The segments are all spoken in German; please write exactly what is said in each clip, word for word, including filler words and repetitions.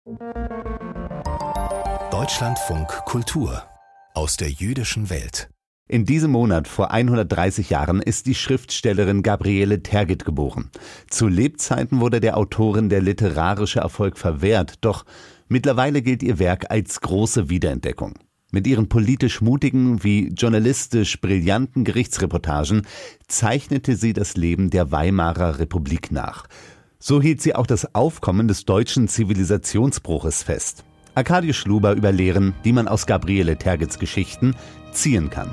Deutschlandfunk Kultur aus der jüdischen Welt. In diesem Monat vor hundertdreißig Jahren ist die Schriftstellerin Gabriele Tergit geboren. Zu Lebzeiten wurde der Autorin der literarische Erfolg verwehrt, doch mittlerweile gilt ihr Werk als große Wiederentdeckung. Mit ihren politisch mutigen wie journalistisch brillanten Gerichtsreportagen zeichnete sie das Leben der Weimarer Republik nach. So hielt sie auch das Aufkommen des deutschen Zivilisationsbruches fest. Arkadiusz Schluber über Lehren, die man aus Gabriele Tergits Geschichten ziehen kann.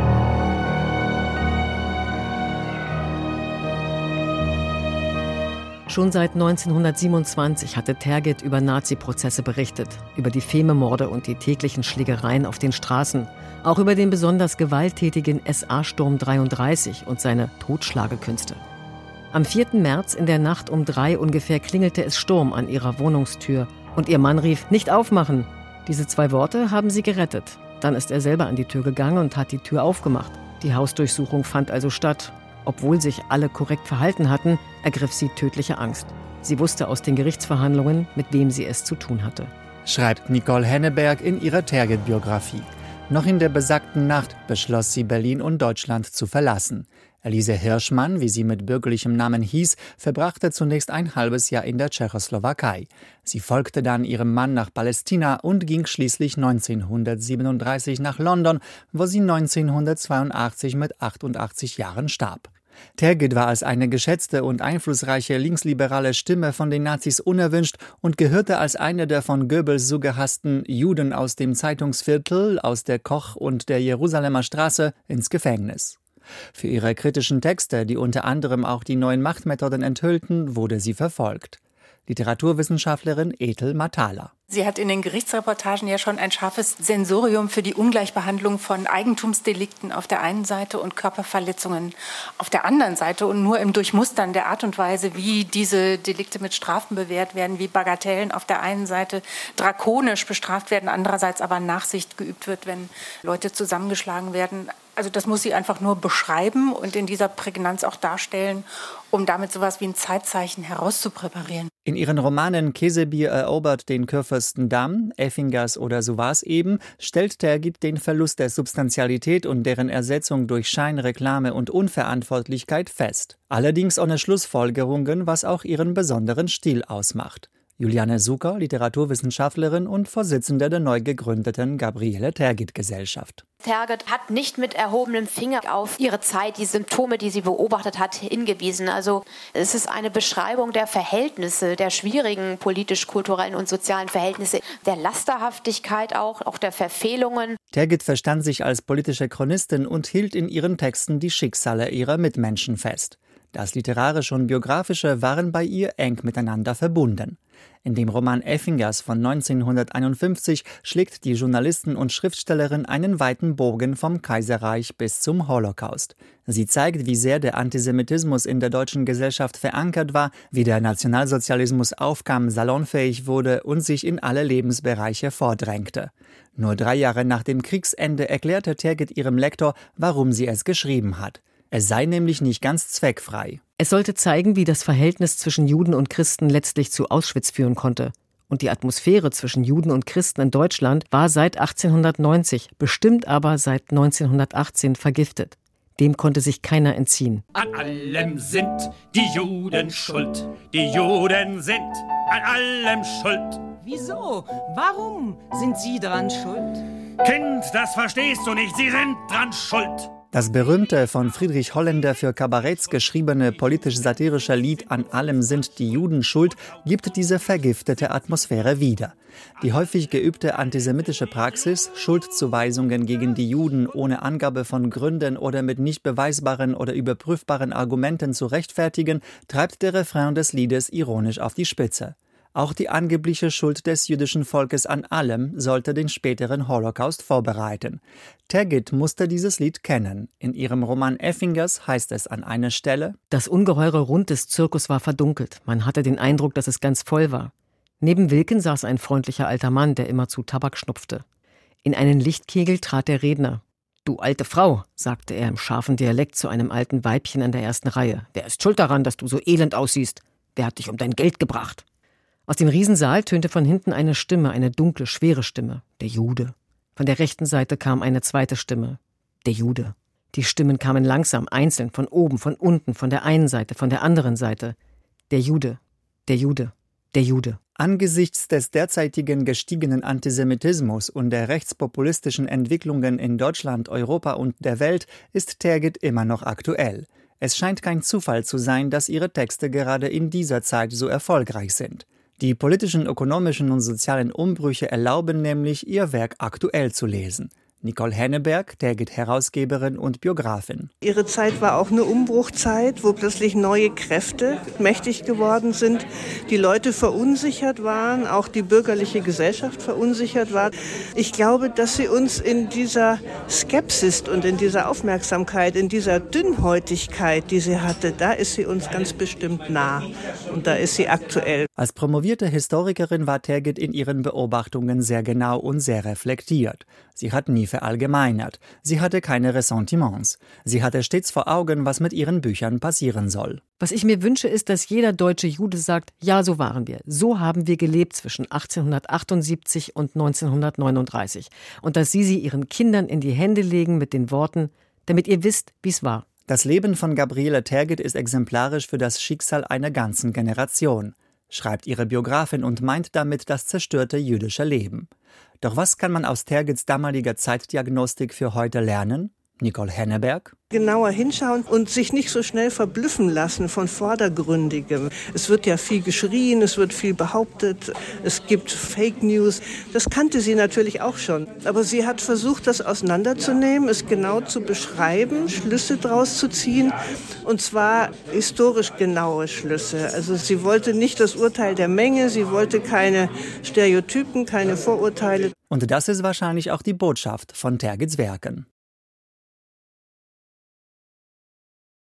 Schon seit neunzehnhundertsiebenundzwanzig hatte Tergit über Nazi-Prozesse berichtet, über die Fememorde und die täglichen Schlägereien auf den Straßen, auch über den besonders gewalttätigen S A-Sturm dreiunddreißig und seine Totschlagekünste. Am vierten März in der Nacht um drei ungefähr klingelte es Sturm an ihrer Wohnungstür und ihr Mann rief, nicht aufmachen. Diese zwei Worte haben sie gerettet. Dann ist er selber an die Tür gegangen und hat die Tür aufgemacht. Die Hausdurchsuchung fand also statt. Obwohl sich alle korrekt verhalten hatten, ergriff sie tödliche Angst. Sie wusste aus den Gerichtsverhandlungen, mit wem sie es zu tun hatte. Schreibt Nicole Henneberg in ihrer Tergit-Biografie. Noch in der besagten Nacht beschloss sie, Berlin und Deutschland zu verlassen. Elise Hirschmann, wie sie mit bürgerlichem Namen hieß, verbrachte zunächst ein halbes Jahr in der Tschechoslowakei. Sie folgte dann ihrem Mann nach Palästina und ging schließlich neunzehnhundertsiebenunddreißig nach London, wo sie neunzehnhundertzweiundachtzig mit achtundachtzig Jahren starb. Tergit war als eine geschätzte und einflussreiche linksliberale Stimme von den Nazis unerwünscht und gehörte als eine der von Goebbels so gehassten Juden aus dem Zeitungsviertel, aus der Koch- und der Jerusalemer Straße, ins Gefängnis. Für ihre kritischen Texte, die unter anderem auch die neuen Machtmethoden enthüllten, wurde sie verfolgt. Literaturwissenschaftlerin Ethel Matala. Sie hat in den Gerichtsreportagen ja schon ein scharfes Sensorium für die Ungleichbehandlung von Eigentumsdelikten auf der einen Seite und Körperverletzungen auf der anderen Seite. Und nur im Durchmustern der Art und Weise, wie diese Delikte mit Strafen bewährt werden, wie Bagatellen auf der einen Seite drakonisch bestraft werden, andererseits aber Nachsicht geübt wird, wenn Leute zusammengeschlagen werden. Also das muss sie einfach nur beschreiben und in dieser Prägnanz auch darstellen, um damit sowas wie ein Zeitzeichen herauszupräparieren. In ihren Romanen Käsebier erobert den Kurfürstendamm, Effingers oder So war's eben, stellt Tergit den Verlust der Substantialität und deren Ersetzung durch Scheinreklame und Unverantwortlichkeit fest. Allerdings ohne Schlussfolgerungen, was auch ihren besonderen Stil ausmacht. Juliane Sucker, Literaturwissenschaftlerin und Vorsitzende der neu gegründeten Gabriele Tergit-Gesellschaft. Tergit hat nicht mit erhobenem Finger auf ihre Zeit, die Symptome, die sie beobachtet hat, hingewiesen. Also es ist eine Beschreibung der Verhältnisse, der schwierigen politisch-kulturellen und sozialen Verhältnisse, der Lasterhaftigkeit auch, auch der Verfehlungen. Tergit verstand sich als politische Chronistin und hielt in ihren Texten die Schicksale ihrer Mitmenschen fest. Das Literarische und Biografische waren bei ihr eng miteinander verbunden. In dem Roman Effingers von neunzehnhunderteinundfünfzig schlägt die Journalistin und Schriftstellerin einen weiten Bogen vom Kaiserreich bis zum Holocaust. Sie zeigt, wie sehr der Antisemitismus in der deutschen Gesellschaft verankert war, wie der Nationalsozialismus aufkam, salonfähig wurde und sich in alle Lebensbereiche vordrängte. Nur drei Jahre nach dem Kriegsende erklärte Tergit ihrem Lektor, warum sie es geschrieben hat. Es sei nämlich nicht ganz zweckfrei. Es sollte zeigen, wie das Verhältnis zwischen Juden und Christen letztlich zu Auschwitz führen konnte. Und die Atmosphäre zwischen Juden und Christen in Deutschland war seit achtzehnhundertneunzig, bestimmt aber seit neunzehnhundertachtzehn vergiftet. Dem konnte sich keiner entziehen. An allem sind die Juden schuld. Die Juden sind an allem schuld. Wieso? Warum sind Sie dran schuld? Kind, das verstehst du nicht. Sie sind dran schuld. Das berühmte, von Friedrich Holländer für Kabaretts geschriebene politisch-satirische Lied »An allem sind die Juden schuld« gibt diese vergiftete Atmosphäre wieder. Die häufig geübte antisemitische Praxis, Schuldzuweisungen gegen die Juden ohne Angabe von Gründen oder mit nicht beweisbaren oder überprüfbaren Argumenten zu rechtfertigen, treibt der Refrain des Liedes ironisch auf die Spitze. Auch die angebliche Schuld des jüdischen Volkes an allem sollte den späteren Holocaust vorbereiten. Tergit musste dieses Lied kennen. In ihrem Roman Effingers heißt es an einer Stelle: Das ungeheure Rund des Zirkus war verdunkelt. Man hatte den Eindruck, dass es ganz voll war. Neben Wilken saß ein freundlicher alter Mann, der immerzu Tabak schnupfte. In einen Lichtkegel trat der Redner. »Du alte Frau«, sagte er im scharfen Dialekt zu einem alten Weibchen in der ersten Reihe. »Wer ist schuld daran, dass du so elend aussiehst? Wer hat dich um dein Geld gebracht?« Aus dem Riesensaal tönte von hinten eine Stimme, eine dunkle, schwere Stimme. Der Jude. Von der rechten Seite kam eine zweite Stimme. Der Jude. Die Stimmen kamen langsam, einzeln, von oben, von unten, von der einen Seite, von der anderen Seite. Der Jude. Der Jude. Der Jude. Angesichts des derzeitigen gestiegenen Antisemitismus und der rechtspopulistischen Entwicklungen in Deutschland, Europa und der Welt ist Tergit immer noch aktuell. Es scheint kein Zufall zu sein, dass ihre Texte gerade in dieser Zeit so erfolgreich sind. Die politischen, ökonomischen und sozialen Umbrüche erlauben nämlich, ihr Werk aktuell zu lesen. Nicole Henneberg, Tergit-Herausgeberin und Biografin. Ihre Zeit war auch eine Umbruchzeit, wo plötzlich neue Kräfte mächtig geworden sind, die Leute verunsichert waren, auch die bürgerliche Gesellschaft verunsichert war. Ich glaube, dass sie uns in dieser Skepsis und in dieser Aufmerksamkeit, in dieser Dünnhäutigkeit, die sie hatte, da ist sie uns ganz bestimmt nah und da ist sie aktuell. Als promovierte Historikerin war Tergit in ihren Beobachtungen sehr genau und sehr reflektiert. Sie hat nie verallgemeinert. Sie hatte keine Ressentiments. Sie hatte stets vor Augen, was mit ihren Büchern passieren soll. Was ich mir wünsche, ist, dass jeder deutsche Jude sagt, ja, so waren wir. So haben wir gelebt zwischen achtzehnhundertachtundsiebzig und neunzehnhundertneununddreißig. Und dass Sie sie Ihren Kindern in die Hände legen mit den Worten, damit ihr wisst, wie es war. Das Leben von Gabriele Tergit ist exemplarisch für das Schicksal einer ganzen Generation, schreibt ihre Biografin und meint damit das zerstörte jüdische Leben. Doch was kann man aus Tergits damaliger Zeitdiagnostik für heute lernen? Nicole Henneberg. Genauer hinschauen und sich nicht so schnell verblüffen lassen von Vordergründigem. Es wird ja viel geschrien, es wird viel behauptet, es gibt Fake News. Das kannte sie natürlich auch schon. Aber sie hat versucht, das auseinanderzunehmen, es genau zu beschreiben, Schlüsse draus zu ziehen. Und zwar historisch genaue Schlüsse. Also sie wollte nicht das Urteil der Menge, sie wollte keine Stereotypen, keine Vorurteile. Und das ist wahrscheinlich auch die Botschaft von Tergits Werken.